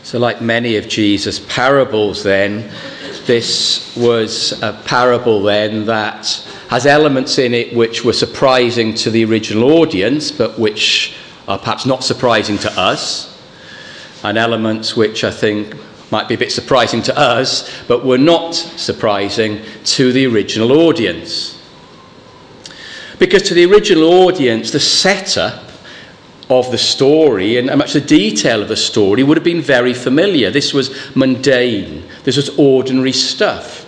So like many of Jesus' parables then, this was a parable then that has elements in it which were surprising to the original audience, but which are perhaps not surprising to us, and elements which I think might be a bit surprising to us, but were not surprising to the original audience. Because to the original audience, the setup of the story and much the detail of the story would have been very familiar. This was mundane. This was ordinary stuff.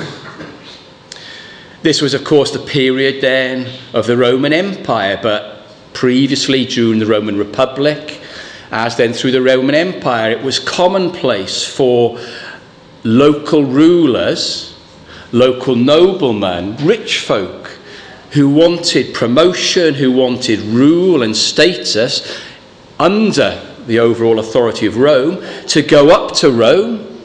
This was, of course, the period then of the Roman Empire, but previously during the Roman Republic, as then through the Roman Empire, it was commonplace for local rulers, local noblemen, rich folk, who wanted promotion, who wanted rule and status under the overall authority of Rome, to go up to Rome,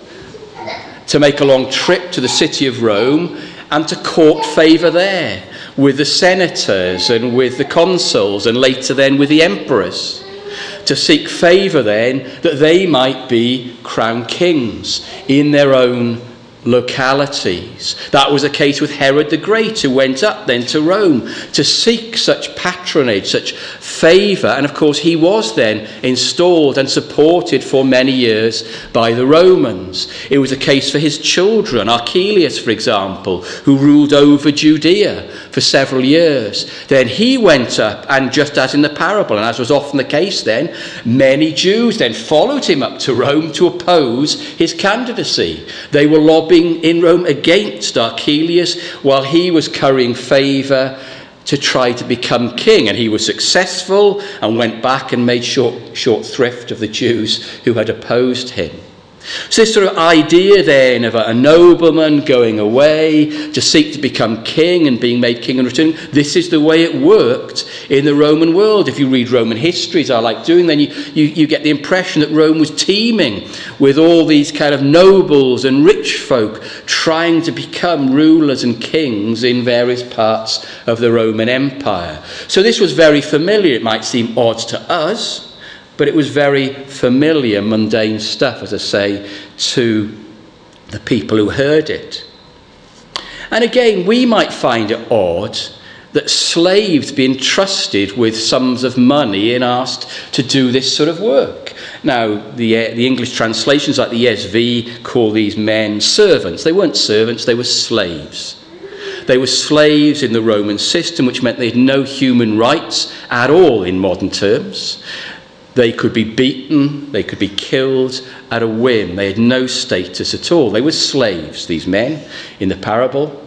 to make a long trip to the city of Rome, and to court favour there with the senators and with the consuls, and later then with the emperors, to seek favour then that they might be crowned kings in their own localities. That was the case with Herod the Great, who went up then to Rome to seek such patronage, such favour, and of course he was then installed and supported for many years by the Romans. It was a case for his children, Archelaus for example, who ruled over Judea for several years. Then he went up, and just as in the parable, and as was often the case then, many Jews then followed him up to Rome to oppose his candidacy. They were lobbying in Rome against Archelaus while he was currying favour to try to become king, and he was successful and went back and made short thrift of the Jews who had opposed him. So this sort of idea then of a nobleman going away to seek to become king and being made king and returning, this is the way it worked in the Roman world. If you read Roman history, as I like doing, then you get the impression that Rome was teeming with all these kind of nobles and rich folk trying to become rulers and kings in various parts of the Roman Empire. So this was very familiar. It might seem odd to us, but it was very familiar, mundane stuff, as I say, to the people who heard it. And again, we might find it odd that slaves be entrusted with sums of money and asked to do this sort of work. Now, the English translations, like the ESV, call these men servants. They weren't servants, they were slaves. They were slaves in the Roman system, which meant they had no human rights at all in modern terms. They could be beaten, they could be killed at a whim. They had no status at all. They were slaves, these men, in the parable.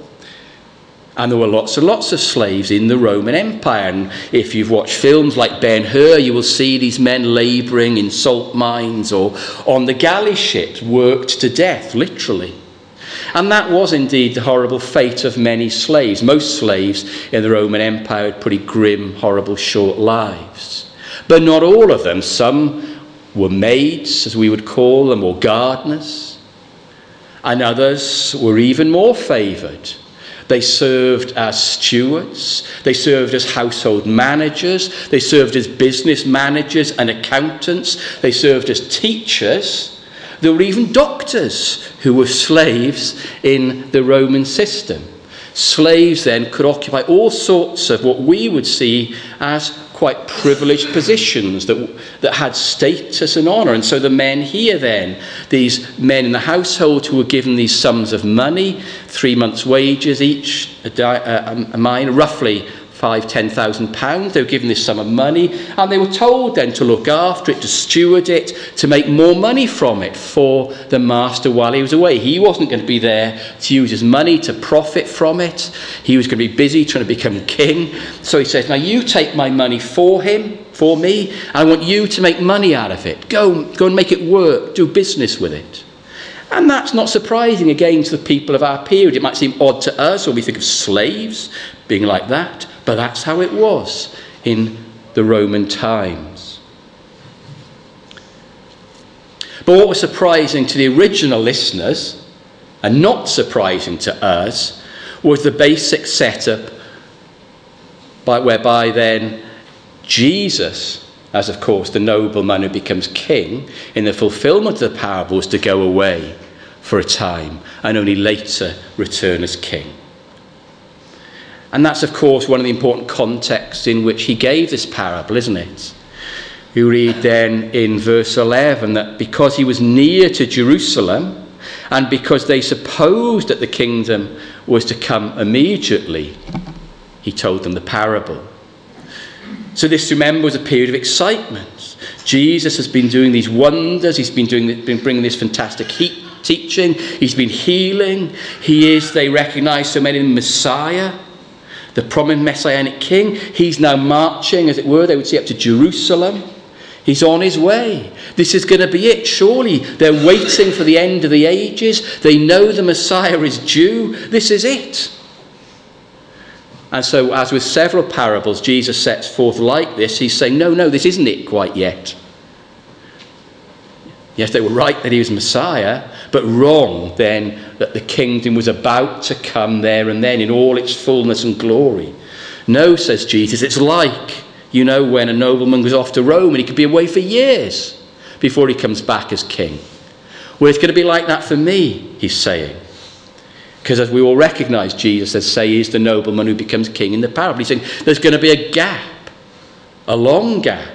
And there were lots and lots of slaves in the Roman Empire. And if you've watched films like Ben-Hur, you will see these men labouring in salt mines or on the galley ships, worked to death, literally. And that was indeed the horrible fate of many slaves. Most slaves in the Roman Empire had pretty grim, horrible, short lives. But not all of them. Some were maids, as we would call them, or gardeners. And others were even more favoured. They served as stewards. They served as household managers. They served as business managers and accountants. They served as teachers. There were even doctors who were slaves in the Roman system. Slaves then could occupy all sorts of what we would see as quite privileged positions that had status and honour. And so the men here then, these men in the household who were given these sums of money, 3 months' wages each, a mine, roughly £5,000-10,000, they were given this sum of money, and they were told then to look after it, to steward it, to make more money from it for the master while he was away. He wasn't going to be there to use his money to profit from it. He was going to be busy trying to become king. So he says, now you take my money for me, and I want you to make money out of it. Go and make it work, do business with it. And that's not surprising, again, to the people of our period. It might seem odd to us when we think of slaves being like that, but that's how it was in the Roman times. But what was surprising to the original listeners, and not surprising to us, was the basic setup whereby then Jesus as of course the nobleman who becomes king in the fulfillment of the parable was to go away for a time and only later return as king. And that's of course one of the important contexts in which he gave this parable, isn't it? You read then in verse 11 that because he was near to Jerusalem and because they supposed that the kingdom was to come immediately, he told them the parable. So this, remember, was a period of excitement. Jesus has been doing these wonders. He's been bringing this fantastic teaching. He's been healing. He is, they recognize so many, the Messiah, the promised messianic king. He's now marching, as it were, they would say, up to Jerusalem. He's on his way. This is going to be it, surely. They're waiting for the end of the ages. They know the Messiah is due. This is it. And so, as with several parables Jesus sets forth like this, he's saying, no, this isn't it quite yet. Yes, they were right that he was Messiah, but wrong then that the kingdom was about to come there and then in all its fullness and glory. No, says Jesus, it's like, when a nobleman goes off to Rome and he could be away for years before he comes back as king. Well, it's going to be like that for me, he's saying. Because as we all recognise, Jesus, as say, is the nobleman who becomes king in the parable. He's saying there's going to be a gap, a long gap.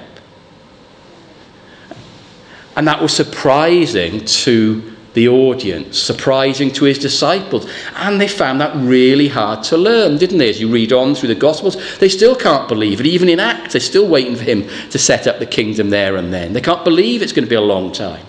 And that was surprising to the audience, surprising to his disciples. And they found that really hard to learn, didn't they? As you read on through the Gospels, they still can't believe it. Even in Acts, they're still waiting for him to set up the kingdom there and then. They can't believe it's going to be a long time.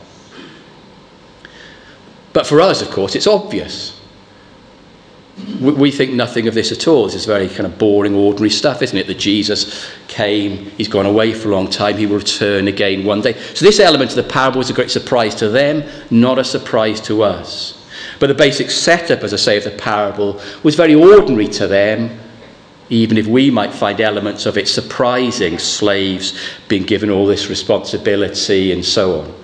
But for us, of course, it's obvious. We think nothing of this at all. This is very kind of boring, ordinary stuff, isn't it? That Jesus came, he's gone away for a long time, he will return again one day. So this element of the parable was a great surprise to them, not a surprise to us. But the basic setup, as I say, of the parable was very ordinary to them, even if we might find elements of it surprising, slaves being given all this responsibility and so on.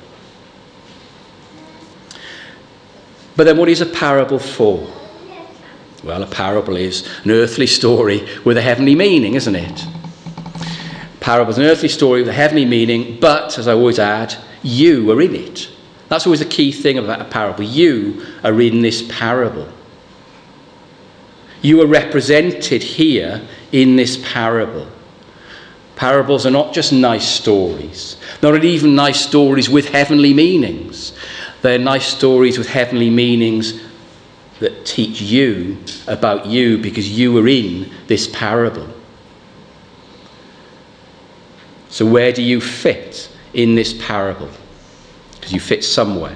But then what is a parable for? Well, a parable is an earthly story with a heavenly meaning, isn't it? Parable is an earthly story with a heavenly meaning, but, as I always add, you are in it. That's always the key thing about a parable. You are in this parable. You are represented here in this parable. Parables are not just nice stories. Not even nice stories with heavenly meanings. They're nice stories with heavenly meanings that teach you about you because you are in this parable. So where do you fit in this parable? Because you fit somewhere.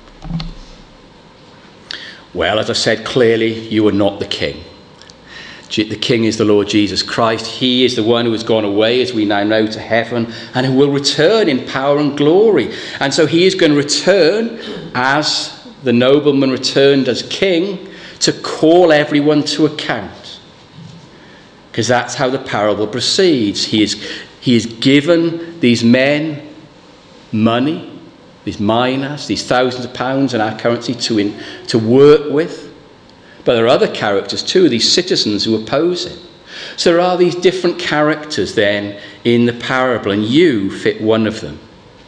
Well, as I said, clearly you are not the king. The king is the Lord Jesus Christ. He is the one who has gone away, as we now know, to heaven and who will return in power and glory. And so he is going to return as the nobleman returned as king to call everyone to account. Because that's how the parable proceeds. He is given these men money, these minas, these thousands of pounds in our currency to work with. But there are other characters too, these citizens who oppose him. So there are these different characters then in the parable, and you fit one of them.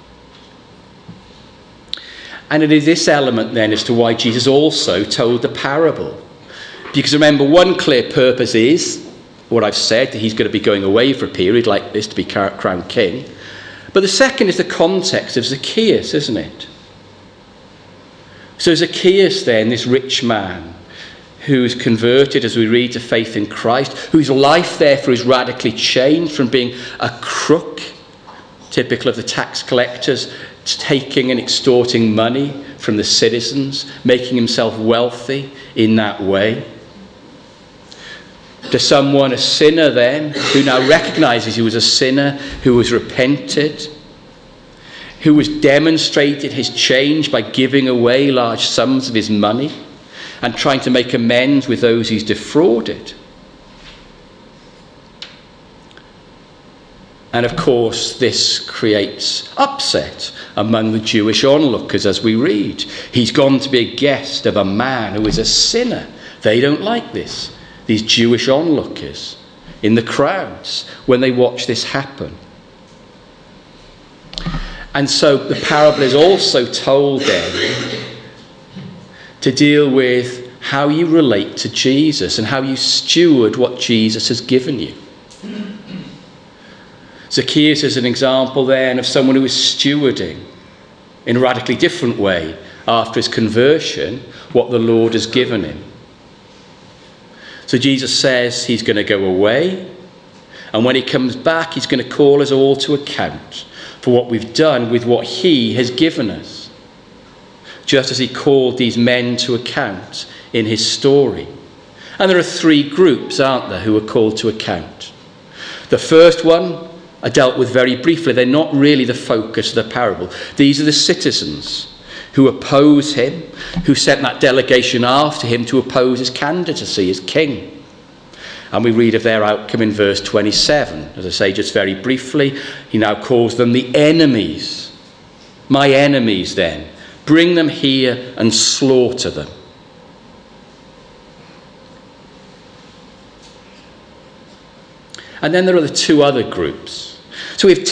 And it is this element then as to why Jesus also told the parable. Because remember, one clear purpose is what I've said, that he's going to be going away for a period like this to be crowned king. But the second is the context of Zacchaeus, isn't it? So Zacchaeus then, this rich man, who's converted, as we read, to faith in Christ, whose life therefore is radically changed from being a crook, typical of the tax collectors, taking and extorting money from the citizens, making himself wealthy in that way. To someone, a sinner then, who now recognises he was a sinner, who was repented, who was demonstrated his change by giving away large sums of his money and trying to make amends with those he's defrauded. And of course, this creates upset among the Jewish onlookers as we read. He's gone to be a guest of a man who is a sinner. They don't like this, these Jewish onlookers in the crowds when they watch this happen. And so the parable is also told then to deal with how you relate to Jesus and how you steward what Jesus has given you. Zacchaeus is an example then of someone who is stewarding in a radically different way after his conversion what the Lord has given him. So Jesus says he's going to go away, and when he comes back he's going to call us all to account for what we've done with what he has given us, just as he called these men to account in his story. And there are three groups, aren't there, who are called to account. The first one are dealt with very briefly. They're not really the focus of the parable. These are the citizens who oppose him, who sent that delegation after him to oppose his candidacy as king. And we read of their outcome in verse 27. As I say, just very briefly, he now calls them the enemies. My enemies, then. Bring them here and slaughter them. And then there are the two other groups. So we have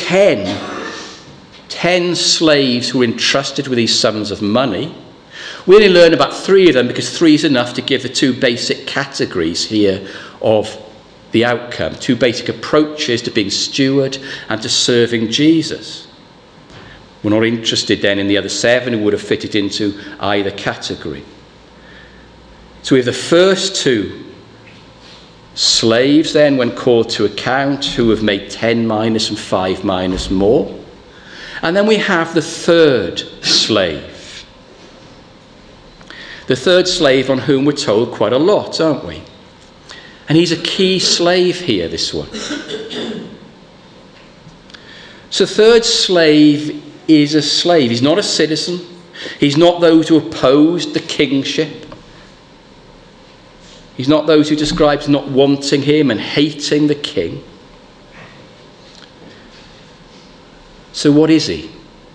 10 slaves who were entrusted with these sums of money. We only learn about 3 of them because 3 is enough to give the 2 basic categories here of the outcome. 2 basic approaches to being steward and to serving Jesus. We're not interested then in the other 7 who would have fitted into either category. So we have the first 2 slaves then, when called to account, who have made 10 minus and 5 minus more. And then we have the third slave. The third slave on whom we're told quite a lot, aren't we? And he's a key slave here, this one. So third slave is a slave. He's not a citizen. He's not those who opposed the kingship. He's not those who describes not wanting him and hating the king. So what is he?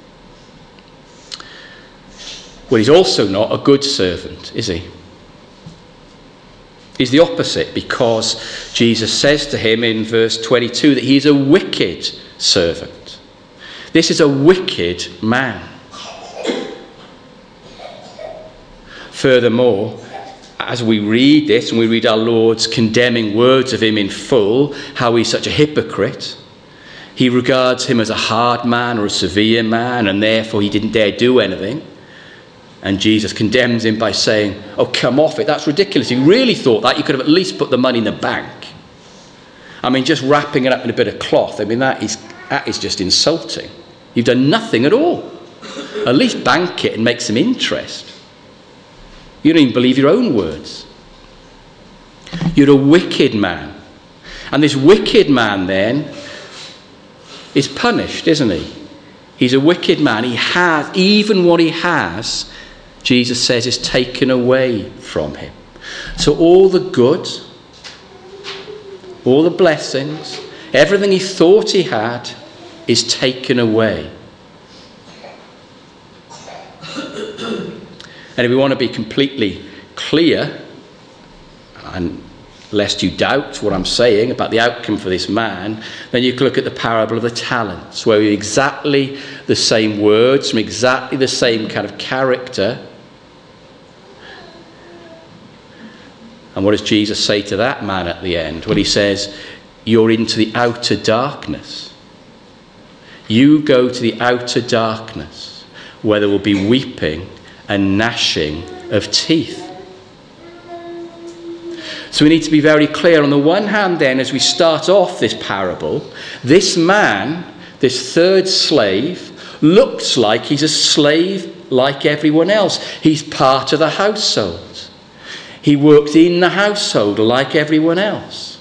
Well, he's also not a good servant, is he? He's the opposite, because Jesus says to him in verse 22 that he's a wicked servant. This is a wicked man. Furthermore, as we read this and we read our Lord's condemning words of him in full, how he's such a hypocrite, he regards him as a hard man or a severe man, and therefore he didn't dare do anything. And Jesus condemns him by saying, oh, come off it. That's ridiculous. You really thought that? You could have at least put the money in the bank. I mean, just wrapping it up in a bit of cloth. I mean, that is just insulting. You've done nothing at all. At least bank it and make some interest. You don't even believe your own words. You're a wicked man. And this wicked man then is punished, isn't he? He's a wicked man. He has, even what he has, Jesus says, is taken away from him. So all the good, all the blessings, everything he thought he had is taken away. And if we want to be completely clear, and lest you doubt what I'm saying about the outcome for this man, then you can look at the parable of the talents, where we have exactly the same words from exactly the same kind of character. And what does Jesus say to that man at the end? Well, he says, you're into the outer darkness. You go to the outer darkness, where there will be weeping and gnashing of teeth. So we need to be very clear. On the one hand then, as we start off this parable, this man, this third slave, looks like he's a slave like everyone else. He's part of the household. He works in the household like everyone else.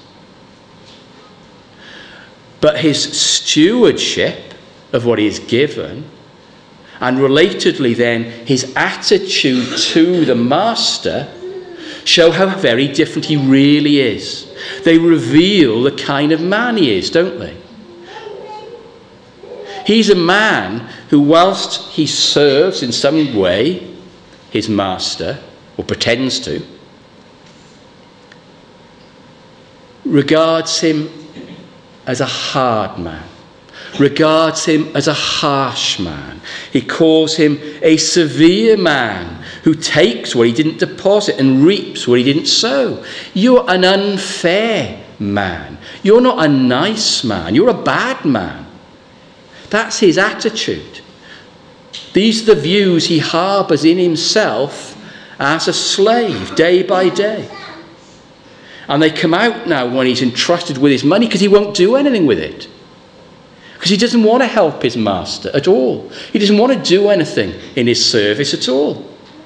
But his stewardship of what he is given, and relatedly then his attitude to the master, show how very different he really is. They reveal the kind of man he is, don't they? He's a man who, whilst he serves in some way his master, or pretends to, regards him as a hard man, regards him as a harsh man. He calls him a severe man who takes what he didn't deposit and reaps what he didn't sow. You're an unfair man. You're not a nice man. You're a bad man. That's his attitude. These are the views he harbours in himself as a slave, day by day. And they come out now when he's entrusted with his money, because he won't do anything with it. Because he doesn't want to help his master at all. He doesn't want to do anything in his service at all.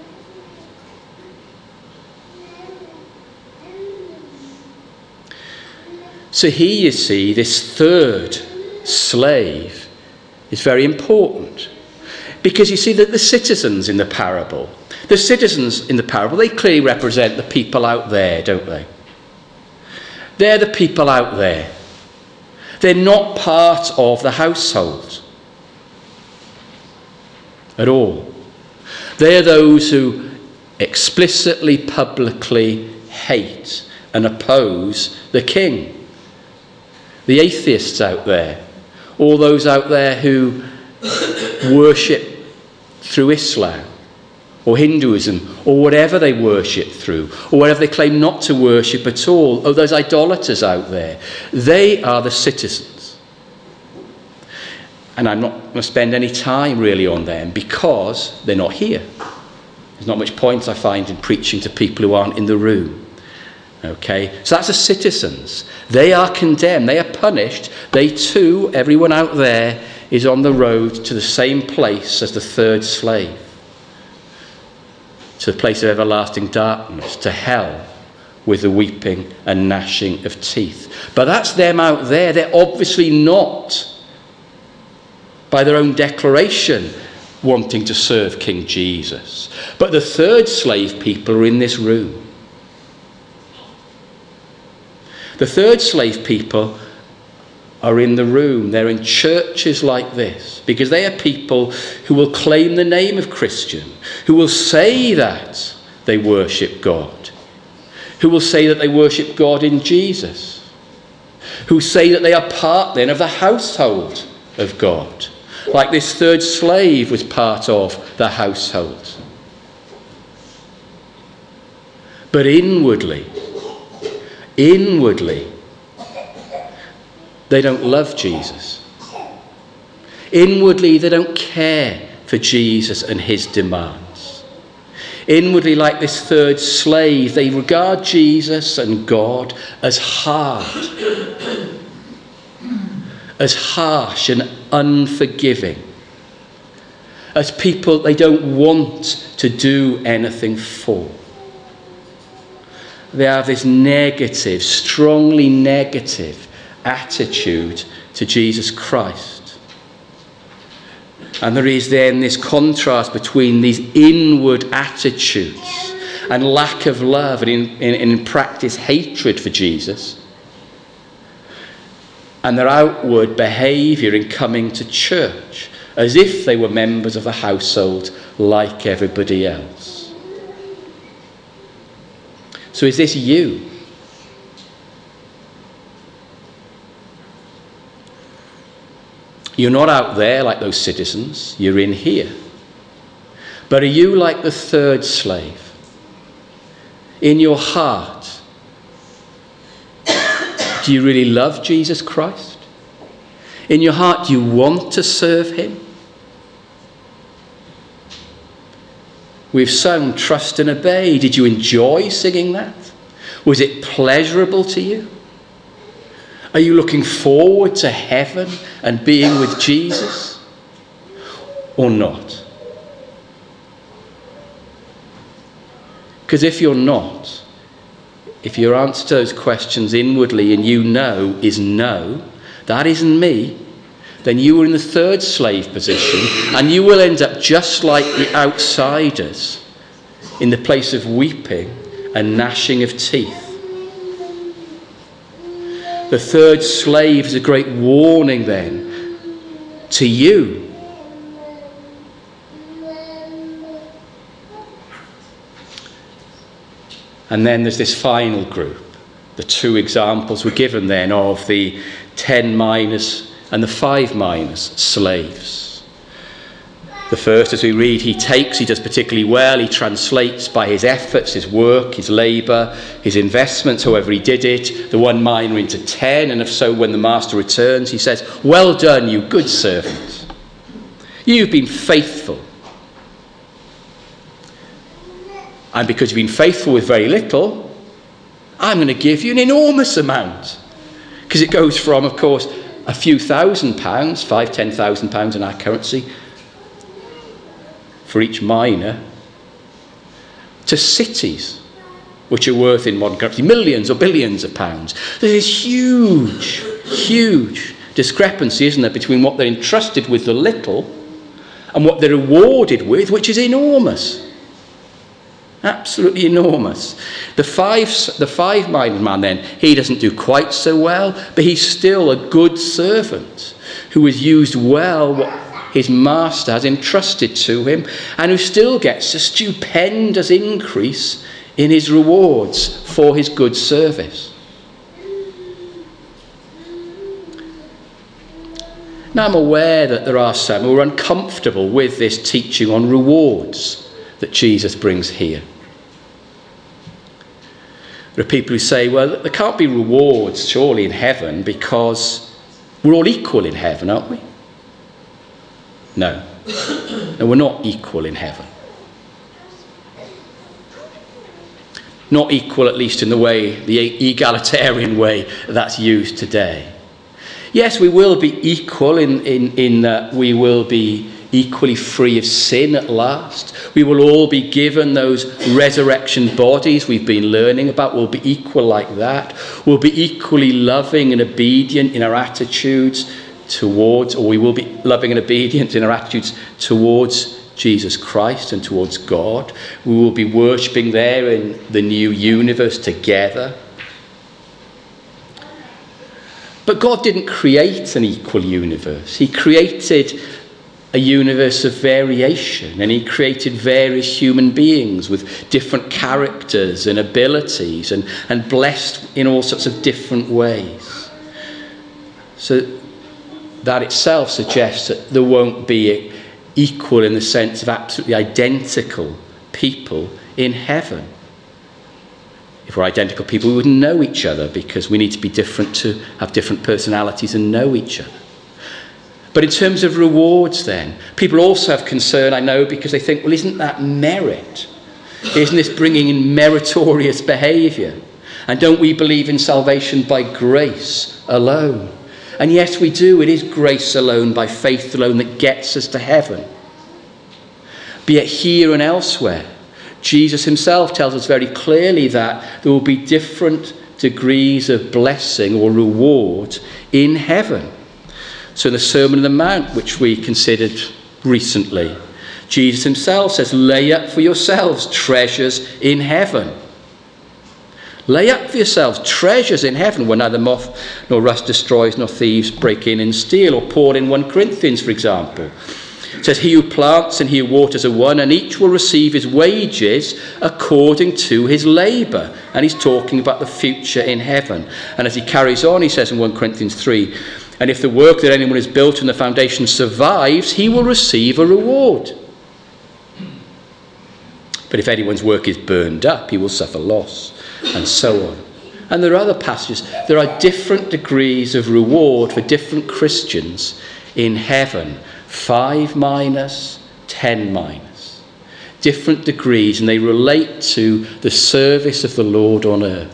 So here you see this third slave is very important. Because you see that the citizens in the parable, they clearly represent the people out there, don't they? They're the people out there. They're not part of the household at all. They're those who explicitly, publicly hate and oppose the king. The atheists out there, all those out there who worship through Islam or Hinduism or whatever they worship through, or whatever they claim not to worship at all, or those idolaters out there, they are the citizens. And I'm not going to spend any time really on them because they're not here. There's not much point, I find, in preaching to people who aren't in the room. Okay, so that's the citizens. They are condemned, they are punished. They too, everyone out there, is on the road to the same place as the third slave, to the place of everlasting darkness, to hell with the weeping and gnashing of teeth. But that's them out there. They're obviously not, by their own declaration, wanting to serve King Jesus. But the third slave people are in this room. The third slave people are in the room. They're in churches like this because they are people who will claim the name of Christian, who will say that they worship God, who will say that they worship God in Jesus, who say that they are part then of the household of God, like this third slave was part of the household. But inwardly, they don't love Jesus. Inwardly, they don't care for Jesus and his demands. Inwardly, like this third slave, they regard Jesus and God as hard, as harsh and unforgiving, as people they don't want to do anything for. They have this negative, strongly negative attitude to Jesus Christ. And there is then this contrast between these inward attitudes and lack of love and in practice hatred for Jesus, and their outward behaviour in coming to church as if they were members of the household like everybody else. So is this you? You're not out there like those citizens, you're in here. But are you like the third slave? In your heart, do you really love Jesus Christ? In your heart, do you want to serve him? We've sung Trust and Obey. Did you enjoy singing that? Was it pleasurable to you? Are you looking forward to heaven and being with Jesus? Or not? Because if you're not, if your answer to those questions inwardly and you know is no, that isn't me, then you are in the third slave position and you will end up just like the outsiders in the place of weeping and gnashing of teeth. The third slave is a great warning then to you. And then there's this final group. The two examples were given then of the 10 minas and the 5 minas, slaves. The first, as we read, he does particularly well. He translates by his efforts, his work, his labour, his investments, however he did it, the 1 mina into 10. And if so, when the master returns, he says, "Well done, you good servant. You've been faithful. And because you've been faithful with very little, I'm going to give you an enormous amount." Because it goes from, of course, a few £1,000, £5,000-10,000 in our currency, for each mina, to cities, which are worth in modern currency millions or billions of pounds. There's this huge, huge discrepancy, isn't there, between what they're entrusted with, the little, and what they're rewarded with, which is enormous. Absolutely enormous. The 5 mina man then, he doesn't do quite so well, but he's still a good servant who has used well what his master has entrusted to him, and who still gets a stupendous increase in his rewards for his good service. Now, I'm aware that there are some who are uncomfortable with this teaching on rewards that Jesus brings here. There are people who say, well, there can't be rewards surely in heaven because we're all equal in heaven, aren't we? No, we're not equal in heaven. Not equal, at least in the way, the egalitarian way that's used today. Yes, we will be equal in that we will be equally free of sin at last. We will all be given those resurrection bodies we've been learning about. We'll be equal like that. We'll be equally loving and obedient in our attitudes towards, or we will be loving and obedient in our attitudes towards Jesus Christ and towards God. We will be worshipping there in the new universe together. But God didn't create an equal universe. He created a universe of variation, and he created various human beings with different characters and abilities and blessed in all sorts of different ways. So that itself suggests that there won't be equal in the sense of absolutely identical people in heaven. If we're identical people, we wouldn't know each other because we need to be different to have different personalities and know each other. But in terms of rewards then, people also have concern, I know, because they think, well, isn't that merit? Isn't this bringing in meritorious behaviour? And don't we believe in salvation by grace alone? And yes, we do. It is grace alone, by faith alone, that gets us to heaven. But yet here and elsewhere, Jesus himself tells us very clearly that there will be different degrees of blessing or reward in heaven. So in the Sermon on the Mount, which we considered recently, Jesus himself says, lay up for yourselves treasures in heaven. Lay up for yourselves treasures in heaven where neither moth nor rust destroys nor thieves break in and steal. Or Paul in 1 Corinthians, for example, says, he who plants and he who waters are one, and each will receive his wages according to his labour. And he's talking about the future in heaven. And as he carries on, he says in 1 Corinthians 3, and if the work that anyone has built on the foundation survives, he will receive a reward. But if anyone's work is burned up, he will suffer loss, and so on. And there are other passages. There are different degrees of reward for different Christians in heaven. 5 minas, 10 minas. Different degrees, and they relate to the service of the Lord on earth.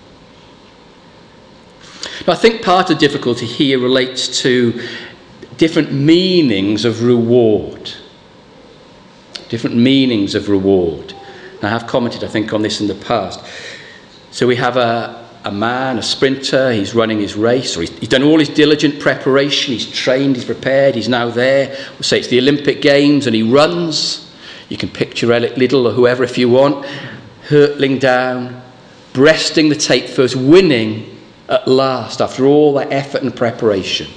Now, I think part of the difficulty here relates to different meanings of reward. Different meanings of reward. And I have commented, I think, on this in the past. So we have a man, a sprinter, he's running his race, or he's done all his diligent preparation, he's trained, he's prepared, he's now there. We'll say it's the Olympic Games, and he runs. You can picture Elliot Liddell or whoever if you want, hurtling down, breasting the tape first, winning at last after all that effort and preparation.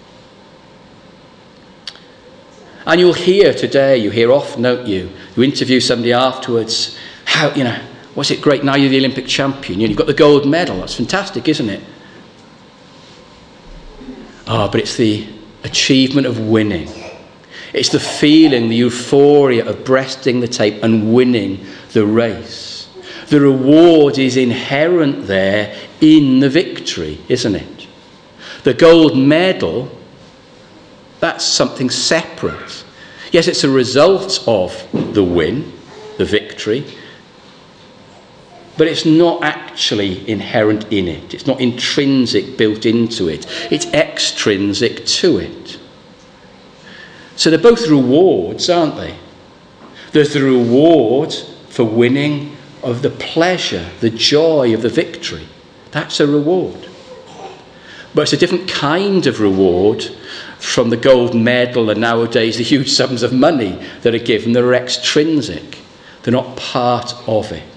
And you'll hear today, you hear often, don't you? You interview somebody afterwards, how, was it great, now you're the Olympic champion, you've got the gold medal, that's fantastic, isn't it? But it's the achievement of winning. It's the feeling, the euphoria of breasting the tape and winning the race. The reward is inherent there in the victory, isn't it? The gold medal, that's something separate. Yes, it's a result of the win, the victory, but it's not actually inherent in it. It's not intrinsic, built into it. It's extrinsic to it. So they're both rewards, aren't they? There's the reward for winning of the pleasure, the joy of the victory. That's a reward. But it's a different kind of reward from the gold medal and nowadays the huge sums of money that are given. They're extrinsic. They're not part of it.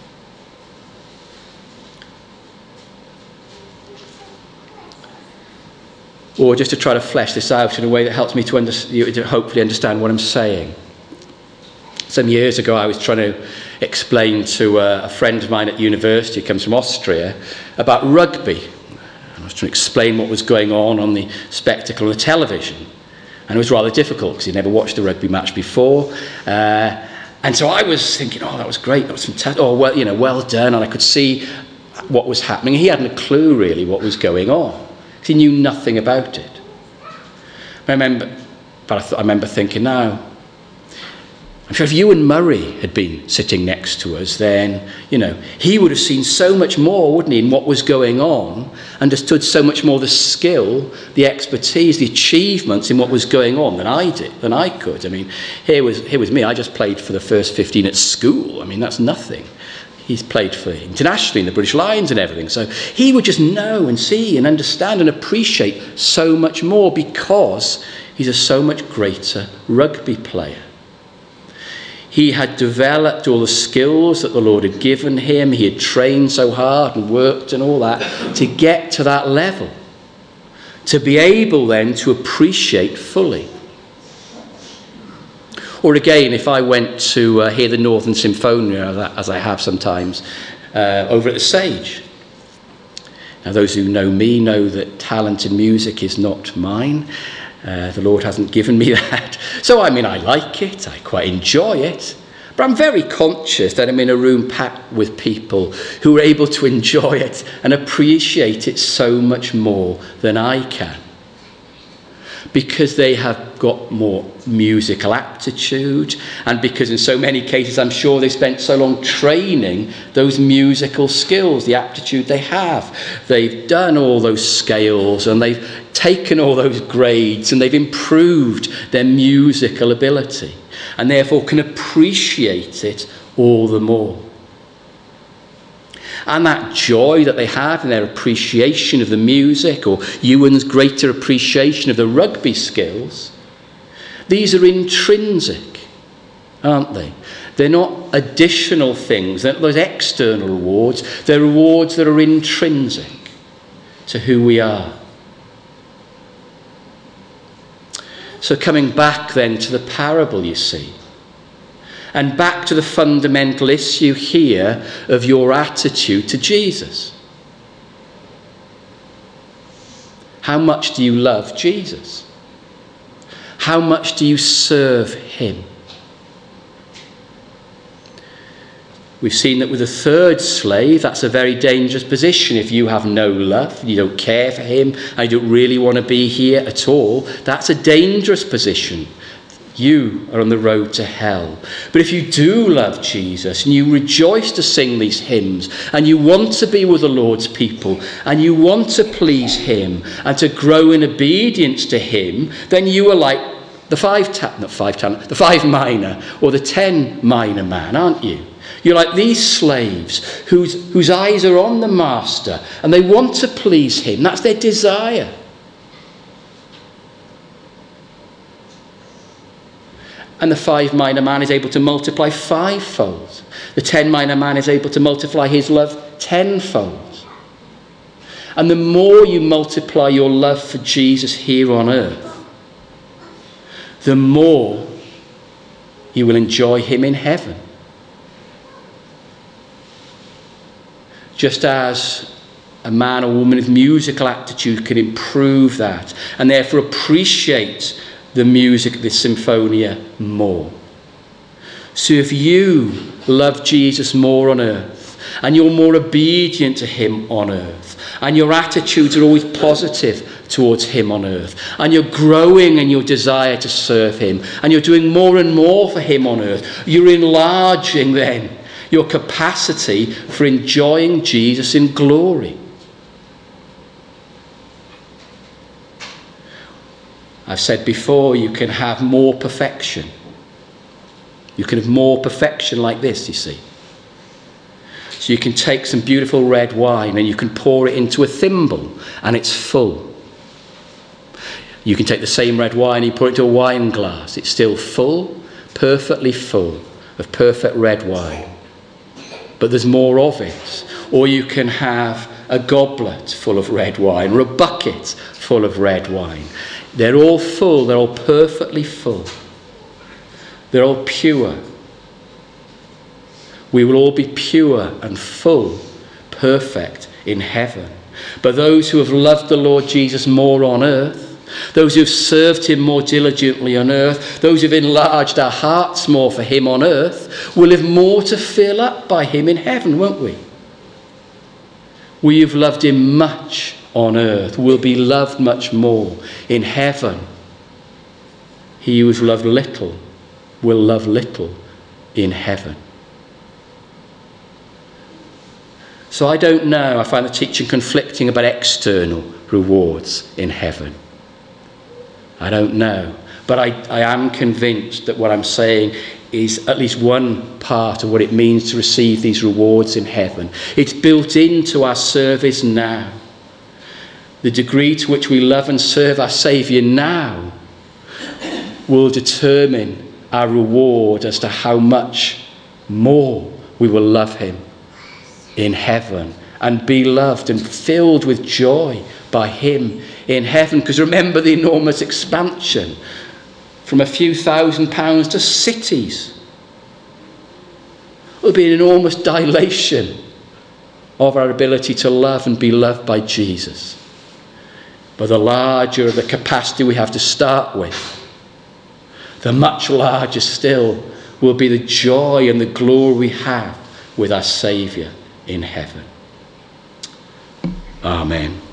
Or just to try to flesh this out in a way that helps me to hopefully understand what I'm saying. Some years ago I was trying to explain to a friend of mine at university who comes from Austria about rugby. I was trying to explain what was going on the spectacle on the television. And it was rather difficult because he'd never watched a rugby match before. And so I was thinking, that was great, that was fantastic. Well done. And I could see what was happening. He hadn't a clue really what was going on. He knew nothing about it. I remember thinking, now, I'm sure if Ewan Murray had been sitting next to us, then, he would have seen so much more, wouldn't he, in what was going on, understood so much more the skill, the expertise, the achievements in what was going on than I could. Here was me. I just played for the first 15 at school. That's nothing. He's played for internationally in the British Lions and everything. So he would just know and see and understand and appreciate so much more because he's a so much greater rugby player. He had developed all the skills that the Lord had given him. He had trained so hard and worked and all that to get to that level. To be able then to appreciate fully. Or again, if I went to hear the Northern Symphonia, as I have sometimes, over at the Sage. Now, those who know me know that talent in music is not mine. The Lord hasn't given me that. So, I like it. I quite enjoy it. But I'm very conscious that I'm in a room packed with people who are able to enjoy it and appreciate it so much more than I can. Because they have got more musical aptitude, and because in so many cases I'm sure they spent so long training those musical skills, the aptitude they have. They've done all those scales and they've taken all those grades and they've improved their musical ability and therefore can appreciate it all the more. And that joy that they have in their appreciation of the music, or Ewan's greater appreciation of the rugby skills, these are intrinsic, aren't they? They're not additional things, they're not those external rewards, they're rewards that are intrinsic to who we are. So coming back then to the parable, you see, and back to the fundamental issue here of your attitude to Jesus. How much do you love Jesus? How much do you serve him? We've seen that with the third slave, that's a very dangerous position. If you have no love, you don't care for him, and you don't really want to be here at all, that's a dangerous position. You are on the road to hell. But if you do love Jesus and you rejoice to sing these hymns and you want to be with the Lord's people and you want to please him and to grow in obedience to him, then you are like the 5 minor or the 10 minor man, aren't you? You're like these slaves whose eyes are on the master and they want to please him. That's their desire. And the 5 minor man is able to multiply 5-fold. The 10 minor man is able to multiply his love 10-fold. And the more you multiply your love for Jesus here on earth, the more you will enjoy him in heaven. Just as a man or woman with musical aptitude can improve that and therefore appreciate the music of the Symphonia more. So if you love Jesus more on earth and you're more obedient to him on earth and your attitudes are always positive towards him on earth and you're growing in your desire to serve him and you're doing more and more for him on earth, you're enlarging then your capacity for enjoying Jesus in glory. I've said before, you can have more perfection. You can have more perfection like this, you see. So you can take some beautiful red wine and you can pour it into a thimble and it's full. You can take the same red wine and you pour it into a wine glass. It's still full, perfectly full of perfect red wine. But there's more of it. Or you can have a goblet full of red wine or a bucket full of red wine. They're all full, they're all perfectly full. They're all pure. We will all be pure and full, perfect in heaven. But those who have loved the Lord Jesus more on earth, those who have served him more diligently on earth, those who have enlarged our hearts more for him on earth, will have more to fill up by him in heaven, won't we? We have loved him much on earth will be loved much more in heaven. He who has loved little will love little in heaven. So I don't know. I find the teaching conflicting about external rewards in heaven. I don't know. But I am convinced that what I'm saying is at least one part of what it means to receive these rewards in heaven. It's built into our service now. The degree to which we love and serve our Saviour now will determine our reward as to how much more we will love him in heaven and be loved and filled with joy by him in heaven. Because remember the enormous expansion from a few £1,000s to cities. It will be an enormous dilation of our ability to love and be loved by Jesus. But the larger the capacity we have to start with, the much larger still will be the joy and the glory we have with our Saviour in heaven. Amen.